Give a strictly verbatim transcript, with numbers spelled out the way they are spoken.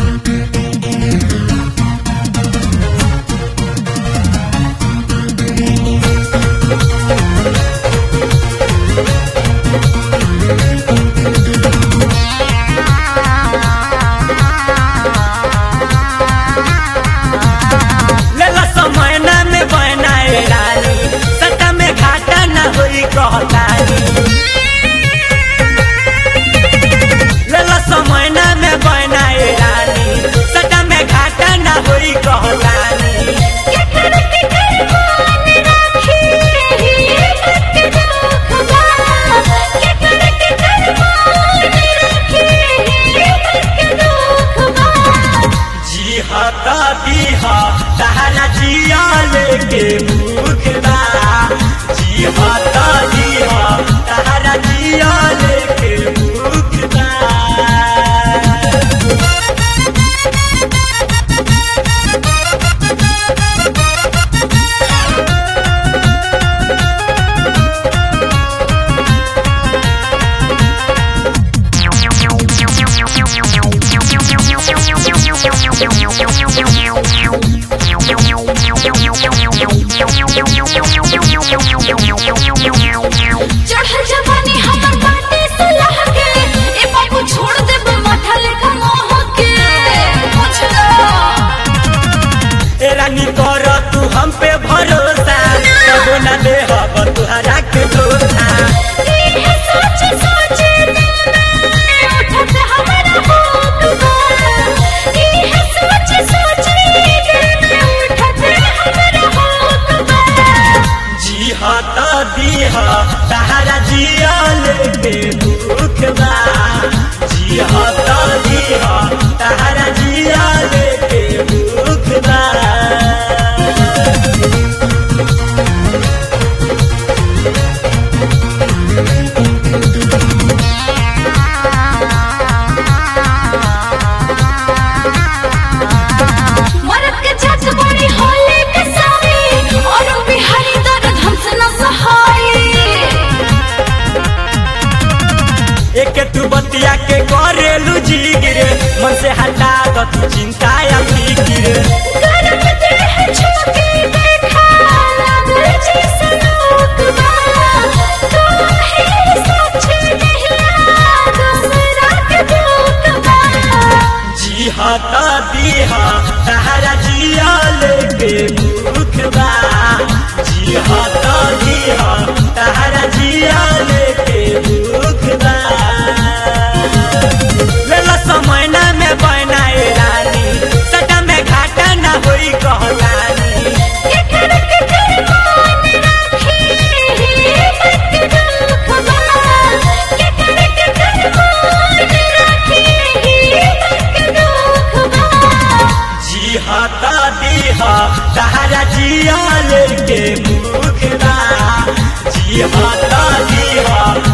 तारा जिया लेके भूखदा जी हाथा जी हा तारा जिया लेके भूखदा चढ़ल जवानी हमर बाटे सुलह के ए बाबू छोड़ देब मठल का मोह के बुझलो ए रानी कर तू हम पे भरोसा कबो ना दे हब तुहरा के धोखा ये सोच सोच दिल में उठत हमरा होत बा ये सोच सोच दिल में उठत हमरा होत बा जी हाथा दी हा तारा जिया लेके भूखदा जी हाथा दी हा तारा जिया लेके भूखदा मरद के जज बड़ी होले के सारी और बिहारी दर्द हमसे न सहाई एक तू बतिया के करेलू जिगिरे मन से हटा दो तू चिंता या फिक्र गरम देह छूके देखा लागल जी सनोक बा तो है सच नहीं दूसरा के दुख बा जी हाथा दी हा तारा जिया लेके भूखदा जी हाथा दी हा तारा जिया लेके भूखदा लेला समय ना में बनाए रानी सटा में घाटा ना होई कहतानी के कर के कर मान राखी मत दुख बा के कर के कर मान राखी मत दुख बा जी हाथा दी हा तारा जिया लेके भूखदा जी हाथा दी हा